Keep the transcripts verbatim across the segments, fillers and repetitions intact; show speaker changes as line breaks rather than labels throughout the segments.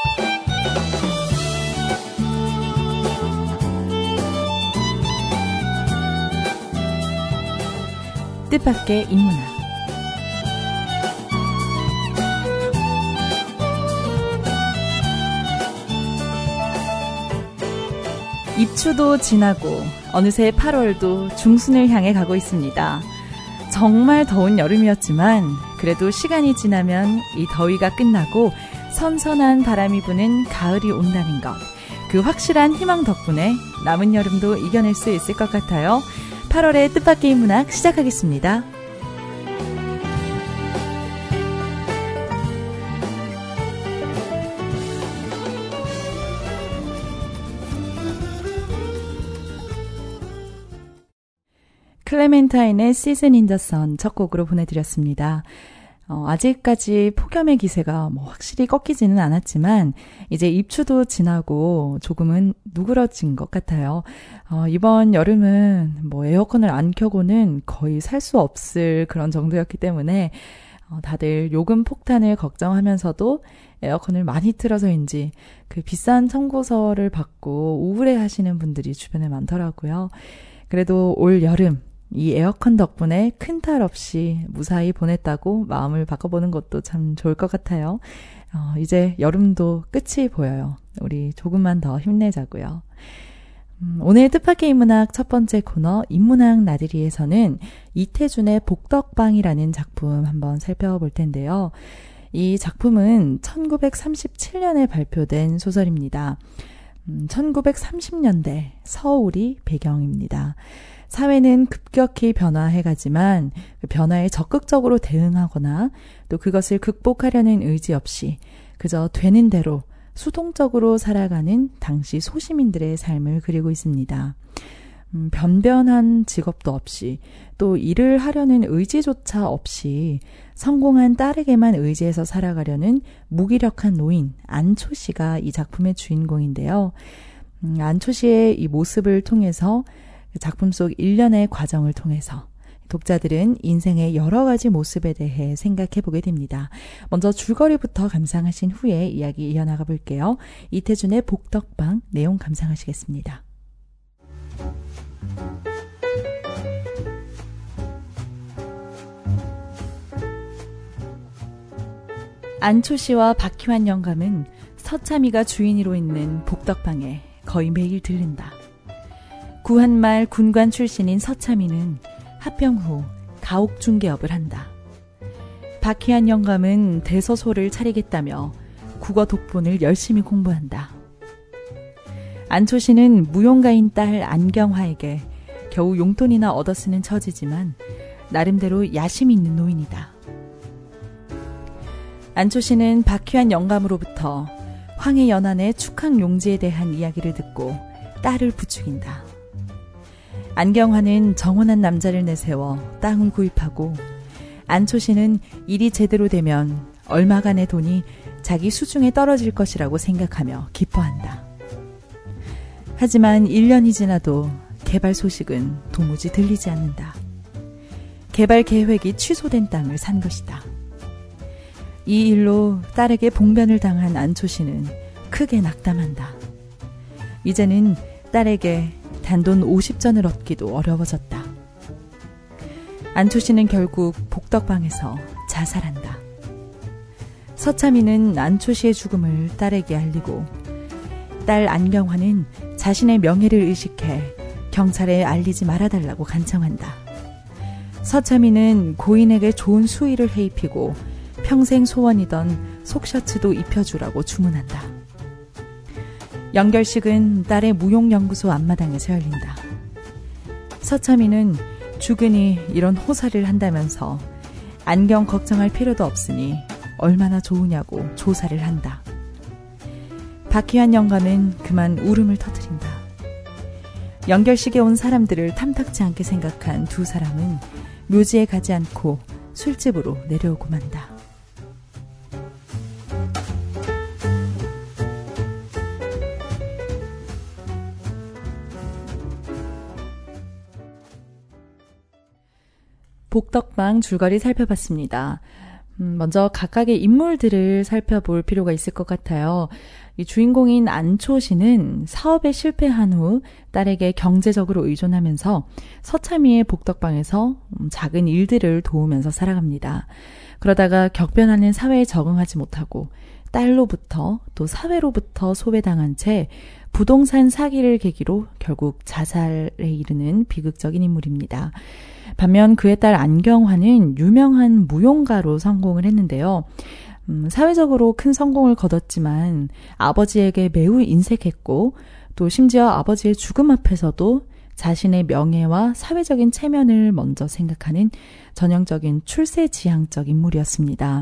뜻밖의 인문학. 입추도 지나고 어느새 팔월도 중순을 향해 가고 있습니다. 정말 더운 여름이었지만 그래도 시간이 지나면 이 더위가 끝나고 선선한 바람이 부는 가을이 온다는 것, 그 확실한 희망 덕분에 남은 여름도 이겨낼 수 있을 것 같아요. 팔월의 뜻밖의 인문학 시작하겠습니다. 클레멘타인의 시즌 인 더 선 첫 곡으로 보내드렸습니다. 어, 아직까지 폭염의 기세가 뭐 확실히 꺾이지는 않았지만 이제 입추도 지나고 조금은 누그러진 것 같아요. 어, 이번 여름은 뭐 에어컨을 안 켜고는 거의 살 수 없을 그런 정도였기 때문에 어, 다들 요금 폭탄을 걱정하면서도 에어컨을 많이 틀어서인지 그 비싼 청구서를 받고 우울해하시는 분들이 주변에 많더라고요. 그래도 올 여름 이 에어컨 덕분에 큰 탈 없이 무사히 보냈다고 마음을 바꿔보는 것도 참 좋을 것 같아요. 어, 이제 여름도 끝이 보여요. 우리 조금만 더 힘내자고요. 음, 오늘 뜻밖의 인문학 첫 번째 코너 인문학 나들이에서는 이태준의 복덕방이라는 작품 한번 살펴볼 텐데요. 이 작품은 천구백삼십칠 년에 발표된 소설입니다. 음, 천구백삼십 년대 서울이 배경입니다. 사회는 급격히 변화해가지만 그 변화에 적극적으로 대응하거나 또 그것을 극복하려는 의지 없이 그저 되는 대로 수동적으로 살아가는 당시 소시민들의 삶을 그리고 있습니다. 음, 변변한 직업도 없이 또 일을 하려는 의지조차 없이 성공한 딸에게만 의지해서 살아가려는 무기력한 노인 안초 씨가 이 작품의 주인공인데요. 음, 안초 씨의 이 모습을 통해서 작품 속 일련의 과정을 통해서 독자들은 인생의 여러 가지 모습에 대해 생각해 보게 됩니다. 먼저 줄거리부터 감상하신 후에 이야기 이어나가 볼게요. 이태준의 복덕방 내용 감상하시겠습니다. 안초 씨와 박희환 영감은 서참이가 주인으로 있는 복덕방에 거의 매일 들른다. 구한말 군관 출신인 서참이는 합병 후 가옥 중개업을 한다. 박희환 영감은 대서소를 차리겠다며 국어 독본을 열심히 공부한다. 안초 씨는 무용가인 딸 안경화에게 겨우 용돈이나 얻어 쓰는 처지지만 나름대로 야심 있는 노인이다. 안초 씨는 박희환 영감으로부터 황해 연안의 축항 용지에 대한 이야기를 듣고 딸을 부추긴다. 안경화는 정혼한 남자를 내세워 땅을 구입하고 안초 씨는 일이 제대로 되면 얼마간의 돈이 자기 수중에 떨어질 것이라고 생각하며 기뻐한다. 하지만 일 년이 지나도 개발 소식은 도무지 들리지 않는다. 개발 계획이 취소된 땅을 산 것이다. 이 일로 딸에게 봉변을 당한 안초 씨는 크게 낙담한다. 이제는 딸에게 단돈 오십 전을 얻기도 어려워졌다. 안초 씨는 결국 복덕방에서 자살한다. 서참이는 안초 씨의 죽음을 딸에게 알리고 딸 안경화는 자신의 명예를 의식해 경찰에 알리지 말아달라고 간청한다. 서참이는 고인에게 좋은 수의를 해입히고 평생 소원이던 속셔츠도 입혀주라고 주문한다. 연결식은 딸의 무용연구소 앞마당에서 열린다. 서참이는 주근이 이런 호사를 한다면서 안경 걱정할 필요도 없으니 얼마나 좋으냐고 조사를 한다. 박희환 영감은 그만 울음을 터뜨린다. 연결식에 온 사람들을 탐탁지 않게 생각한 두 사람은 묘지에 가지 않고 술집으로 내려오고 만다. 복덕방 줄거리 살펴봤습니다. 음, 먼저 각각의 인물들을 살펴볼 필요가 있을 것 같아요. 이 주인공인 안초 씨는 사업에 실패한 후 딸에게 경제적으로 의존하면서 서참이의 복덕방에서 작은 일들을 도우면서 살아갑니다. 그러다가 격변하는 사회에 적응하지 못하고 딸로부터 또 사회로부터 소외당한 채 부동산 사기를 계기로 결국 자살에 이르는 비극적인 인물입니다. 반면 그의 딸 안경화는 유명한 무용가로 성공을 했는데요. 음, 사회적으로 큰 성공을 거뒀지만 아버지에게 매우 인색했고 또 심지어 아버지의 죽음 앞에서도 자신의 명예와 사회적인 체면을 먼저 생각하는 전형적인 출세지향적 인물이었습니다.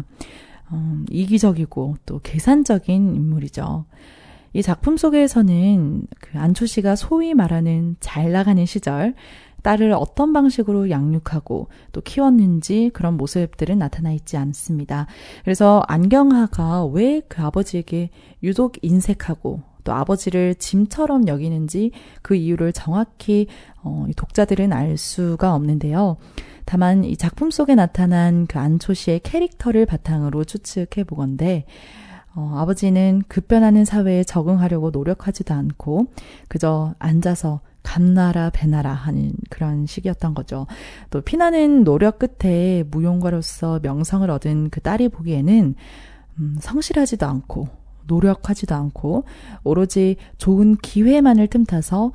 음, 이기적이고 또 계산적인 인물이죠. 이 작품 속에서는 그 안초 씨가 소위 말하는 잘 나가는 시절 딸을 어떤 방식으로 양육하고 또 키웠는지 그런 모습들은 나타나 있지 않습니다. 그래서 안경화가 왜 그 아버지에게 유독 인색하고 또 아버지를 짐처럼 여기는지 그 이유를 정확히 어, 독자들은 알 수가 없는데요. 다만 이 작품 속에 나타난 그 안초 씨의 캐릭터를 바탕으로 추측해 보건대 어, 아버지는 급변하는 사회에 적응하려고 노력하지도 않고 그저 앉아서 감나라 배나라 하는 그런 식이었던 거죠. 또 피나는 노력 끝에 무용가로서 명성을 얻은 그 딸이 보기에는 음, 성실하지도 않고 노력하지도 않고 오로지 좋은 기회만을 틈타서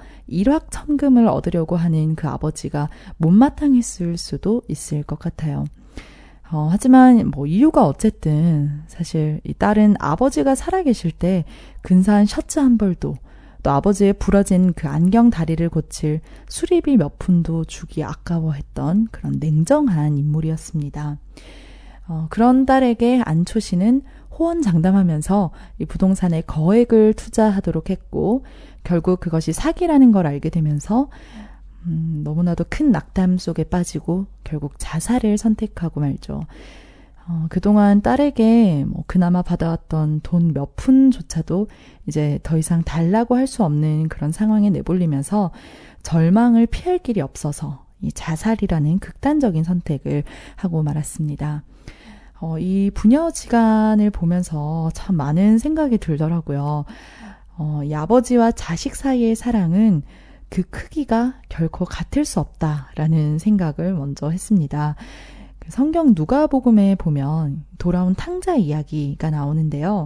일확천금을 얻으려고 하는 그 아버지가 못마땅했을 수도 있을 것 같아요. 어, 하지만 뭐 이유가 어쨌든 사실 이 딸은 아버지가 살아계실 때 근사한 셔츠 한 벌도 또 아버지의 부러진 그 안경 다리를 고칠 수리비 몇 푼도 주기 아까워했던 그런 냉정한 인물이었습니다. 어, 그런 딸에게 안초 씨는 호언장담하면서 이 부동산에 거액을 투자하도록 했고 결국 그것이 사기라는 걸 알게 되면서 음, 너무나도 큰 낙담 속에 빠지고 결국 자살을 선택하고 말죠. 어, 그동안 딸에게 뭐 그나마 받아왔던 돈 몇 푼조차도 이제 더 이상 달라고 할 수 없는 그런 상황에 내몰리면서 절망을 피할 길이 없어서 이 자살이라는 극단적인 선택을 하고 말았습니다. 어, 이 부녀지간을 보면서 참 많은 생각이 들더라고요. 어, 이 아버지와 자식 사이의 사랑은 그 크기가 결코 같을 수 없다라는 생각을 먼저 했습니다. 성경 누가복음에 보면 돌아온 탕자 이야기가 나오는데요.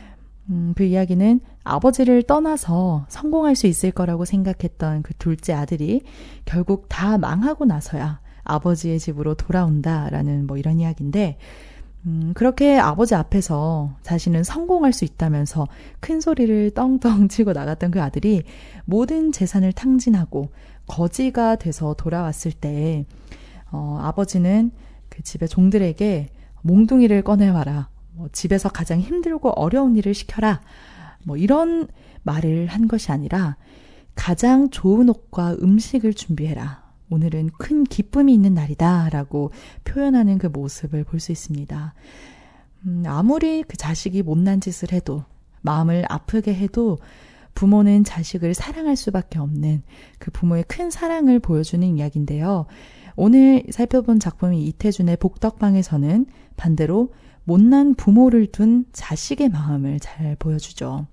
음, 그 이야기는 아버지를 떠나서 성공할 수 있을 거라고 생각했던 그 둘째 아들이 결국 다 망하고 나서야 아버지의 집으로 돌아온다라는 뭐 이런 이야기인데 음, 그렇게 아버지 앞에서 자신은 성공할 수 있다면서 큰 소리를 떵떵 치고 나갔던 그 아들이 모든 재산을 탕진하고 거지가 돼서 돌아왔을 때 어, 아버지는 그 집의 종들에게 몽둥이를 꺼내와라. 뭐 집에서 가장 힘들고 어려운 일을 시켜라. 뭐 이런 말을 한 것이 아니라 가장 좋은 옷과 음식을 준비해라. 오늘은 큰 기쁨이 있는 날이다. 라고 표현하는 그 모습을 볼 수 있습니다. 음, 아무리 그 자식이 못난 짓을 해도 마음을 아프게 해도 부모는 자식을 사랑할 수밖에 없는 그 부모의 큰 사랑을 보여주는 이야기인데요. 오늘 살펴본 작품인 이태준의 복덕방에서는 반대로 못난 부모를 둔 자식의 마음을 잘 보여주죠.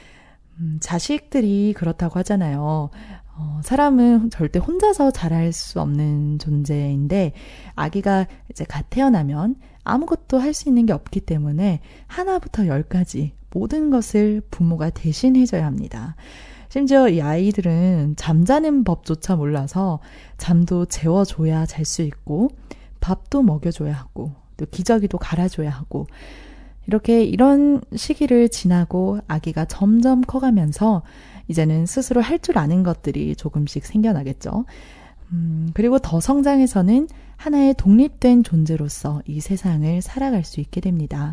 음, 자식들이 그렇다고 하잖아요. 어, 사람은 절대 혼자서 자랄 수 없는 존재인데 아기가 이제 갓 태어나면 아무것도 할 수 있는 게 없기 때문에 하나부터 열까지 모든 것을 부모가 대신 해줘야 합니다. 심지어 이 아이들은 잠자는 법조차 몰라서 잠도 재워줘야 잘 수 있고 밥도 먹여줘야 하고 또 기저귀도 갈아줘야 하고 이렇게 이런 시기를 지나고 아기가 점점 커가면서 이제는 스스로 할 줄 아는 것들이 조금씩 생겨나겠죠. 음, 그리고 더 성장해서는 하나의 독립된 존재로서 이 세상을 살아갈 수 있게 됩니다.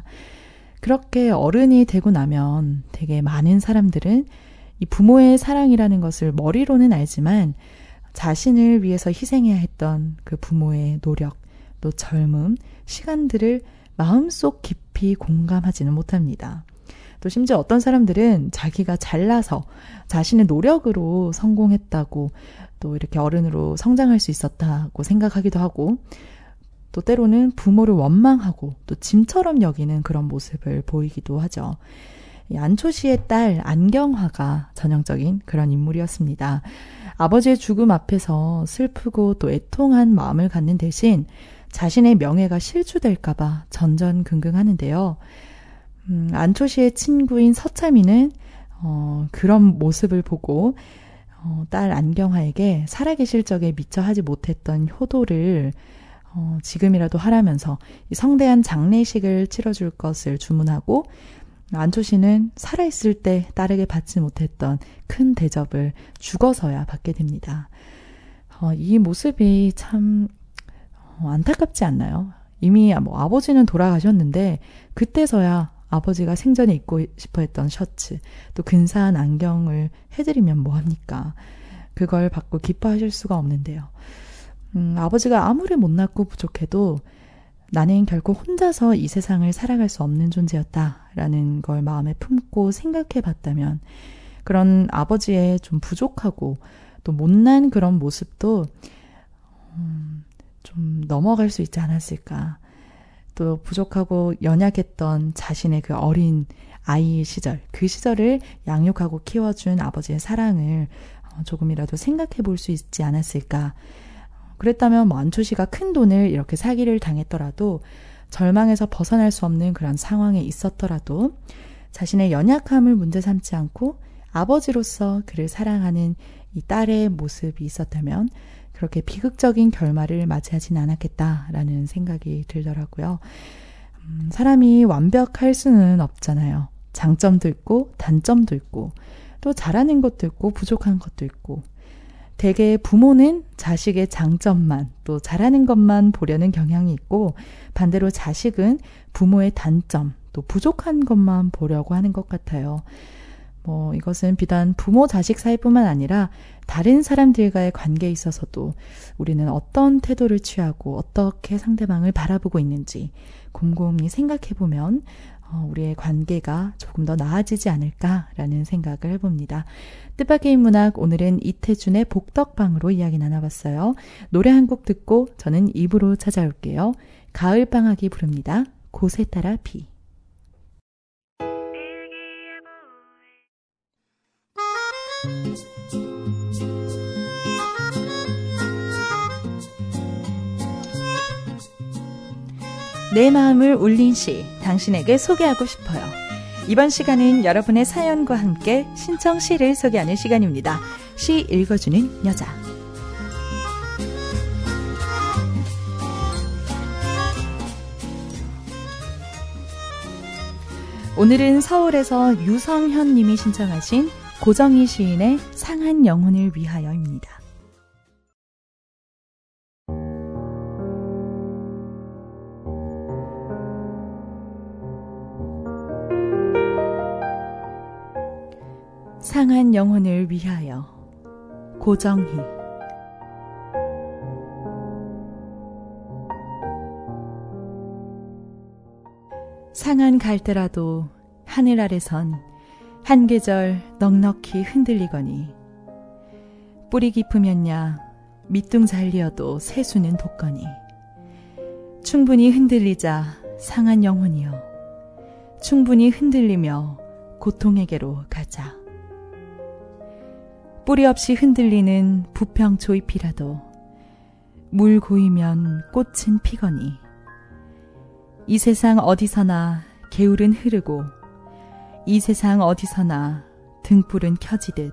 그렇게 어른이 되고 나면 되게 많은 사람들은 이 부모의 사랑이라는 것을 머리로는 알지만 자신을 위해서 희생해야 했던 그 부모의 노력, 또 젊음, 시간들을 마음속 깊이 공감하지는 못합니다. 또 심지어 어떤 사람들은 자기가 잘나서 자신의 노력으로 성공했다고 또 이렇게 어른으로 성장할 수 있었다고 생각하기도 하고 또 때로는 부모를 원망하고 또 짐처럼 여기는 그런 모습을 보이기도 하죠. 이 안초 씨의 딸 안경화가 전형적인 그런 인물이었습니다. 아버지의 죽음 앞에서 슬프고 또 애통한 마음을 갖는 대신 자신의 명예가 실추될까봐 전전긍긍하는데요. 음, 안초 씨의 친구인 서철미는 어, 그런 모습을 보고 어, 딸 안경화에게 살아계실 적에 미처 하지 못했던 효도를 어, 지금이라도 하라면서 이 성대한 장례식을 치러줄 것을 주문하고 안초 씨는 살아있을 때 딸에게 받지 못했던 큰 대접을 죽어서야 받게 됩니다. 어, 이 모습이 참 어, 안타깝지 않나요? 이미 뭐 아버지는 돌아가셨는데 그때서야 아버지가 생전에 입고 싶어 했던 셔츠, 또 근사한 안경을 해드리면 뭐합니까? 그걸 받고 기뻐하실 수가 없는데요. 음, 아버지가 아무리 못났고 부족해도 나는 결코 혼자서 이 세상을 살아갈 수 없는 존재였다라는 걸 마음에 품고 생각해 봤다면 그런 아버지의 좀 부족하고 또 못난 그런 모습도 음, 좀 넘어갈 수 있지 않았을까. 또 부족하고 연약했던 자신의 그 어린 아이의 시절, 그 시절을 양육하고 키워준 아버지의 사랑을 조금이라도 생각해 볼 수 있지 않았을까. 그랬다면 뭐 안초 씨가 큰 돈을 이렇게 사기를 당했더라도 절망에서 벗어날 수 없는 그런 상황에 있었더라도 자신의 연약함을 문제 삼지 않고 아버지로서 그를 사랑하는 이 딸의 모습이 있었다면 그렇게 비극적인 결말을 맞이하진 않았겠다라는 생각이 들더라고요. 음, 사람이 완벽할 수는 없잖아요. 장점도 있고 단점도 있고 또 잘하는 것도 있고 부족한 것도 있고 대개 부모는 자식의 장점만 또 잘하는 것만 보려는 경향이 있고 반대로 자식은 부모의 단점 또 부족한 것만 보려고 하는 것 같아요. 뭐 이것은 비단 부모 자식 사이뿐만 아니라 다른 사람들과의 관계에 있어서도 우리는 어떤 태도를 취하고 어떻게 상대방을 바라보고 있는지 곰곰이 생각해보면 어, 우리의 관계가 조금 더 나아지지 않을까라는 생각을 해봅니다. 뜻밖의 인문학, 오늘은 이태준의 복덕방으로 이야기 나눠봤어요. 노래 한 곡 듣고 저는 입으로 찾아올게요. 가을방학이 부릅니다. 곳에 따라 비. 내 마음을 울린 시, 당신에게 소개하고 싶어요. 이번 시간은 여러분의 사연과 함께 신청 시를 소개하는 시간입니다. 시 읽어주는 여자. 오늘은 서울에서 유성현 님이 신청하신 고정희 시인의 상한 영혼을 위하여입니다. 상한 영혼을 위하여. 고정희. 상한 갈대라도 하늘 아래선 한 계절 넉넉히 흔들리거니 뿌리 깊으면야 밑둥 잘리어도 새수는 돋거니 충분히 흔들리자 상한 영혼이여 충분히 흔들리며 고통에게로 가자. 뿌리 없이 흔들리는 부평 조잎이라도 물 고이면 꽃은 피거니 이 세상 어디서나 개울은 흐르고 이 세상 어디서나 등불은 켜지듯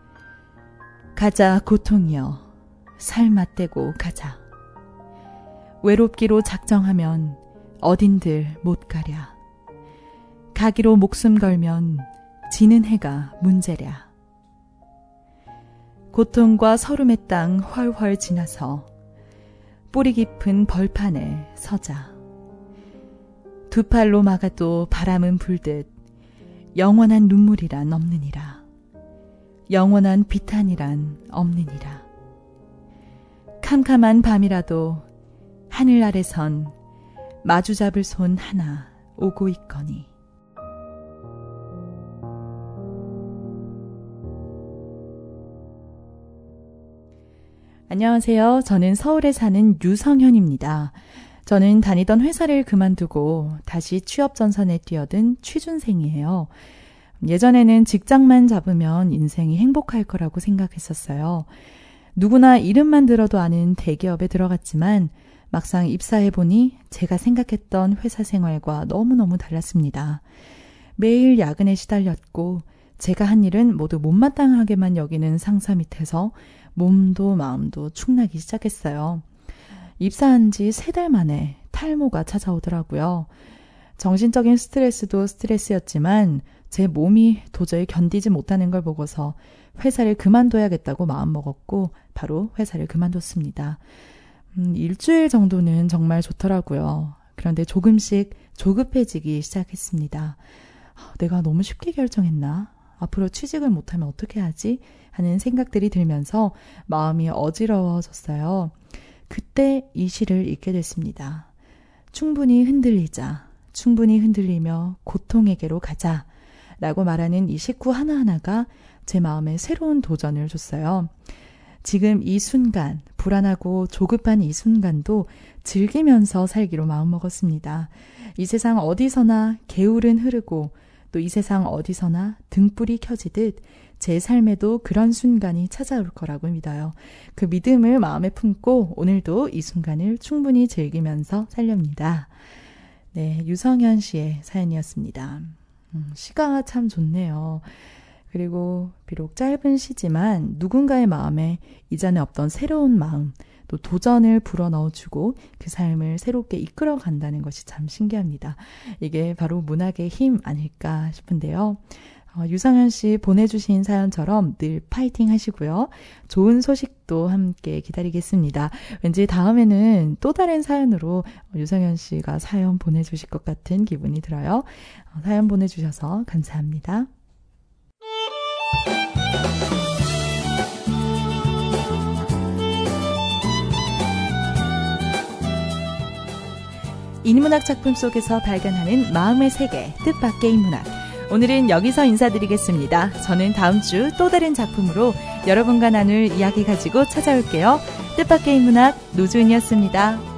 가자 고통이여 살 맞대고 가자. 외롭기로 작정하면 어딘들 못 가랴. 가기로 목숨 걸면 지는 해가 문제랴. 고통과 서름의 땅 훨훨 지나서 뿌리 깊은 벌판에 서자. 두 팔로 막아도 바람은 불듯 영원한 눈물이란 없느니라. 영원한 비탄이란 없느니라. 캄캄한 밤이라도 하늘 아래선 마주 잡을 손 하나 오고 있거니. 안녕하세요. 저는 서울에 사는 유성현입니다. 저는 다니던 회사를 그만두고 다시 취업 전선에 뛰어든 취준생이에요. 예전에는 직장만 잡으면 인생이 행복할 거라고 생각했었어요. 누구나 이름만 들어도 아는 대기업에 들어갔지만 막상 입사해보니 제가 생각했던 회사 생활과 너무너무 달랐습니다. 매일 야근에 시달렸고 제가 한 일은 모두 못마땅하게만 여기는 상사 밑에서 몸도 마음도 축나기 시작했어요. 입사한 지 세 달 만에 탈모가 찾아오더라고요. 정신적인 스트레스도 스트레스였지만 제 몸이 도저히 견디지 못하는 걸 보고서 회사를 그만둬야겠다고 마음먹었고 바로 회사를 그만뒀습니다. 음, 일주일 정도는 정말 좋더라고요. 그런데 조금씩 조급해지기 시작했습니다. 내가 너무 쉽게 결정했나? 앞으로 취직을 못하면 어떻게 하지? 하는 생각들이 들면서 마음이 어지러워졌어요. 그때 이 시를 읽게 됐습니다. 충분히 흔들리자, 충분히 흔들리며 고통에게로 가자 라고 말하는 이 식구 하나하나가 제 마음에 새로운 도전을 줬어요. 지금 이 순간, 불안하고 조급한 이 순간도 즐기면서 살기로 마음먹었습니다. 이 세상 어디서나 개울은 흐르고 또 이 세상 어디서나 등불이 켜지듯 제 삶에도 그런 순간이 찾아올 거라고 믿어요. 그 믿음을 마음에 품고 오늘도 이 순간을 충분히 즐기면서 살렵니다. 네, 유성현 씨의 사연이었습니다. 음, 시가 참 좋네요. 그리고 비록 짧은 시지만 누군가의 마음에 이전에 없던 새로운 마음, 또 도전을 불어넣어주고 그 삶을 새롭게 이끌어 간다는 것이 참 신기합니다. 이게 바로 문학의 힘 아닐까 싶은데요. 어, 유성현 씨 보내주신 사연처럼 늘 파이팅 하시고요. 좋은 소식도 함께 기다리겠습니다. 왠지 다음에는 또 다른 사연으로 유성현 씨가 사연 보내주실 것 같은 기분이 들어요. 어, 사연 보내주셔서 감사합니다. 인문학 작품 속에서 발견하는 마음의 세계, 뜻밖의 인문학. 오늘은 여기서 인사드리겠습니다. 저는 다음 주 또 다른 작품으로 여러분과 나눌 이야기 가지고 찾아올게요. 뜻밖의 인문학 노주은이었습니다.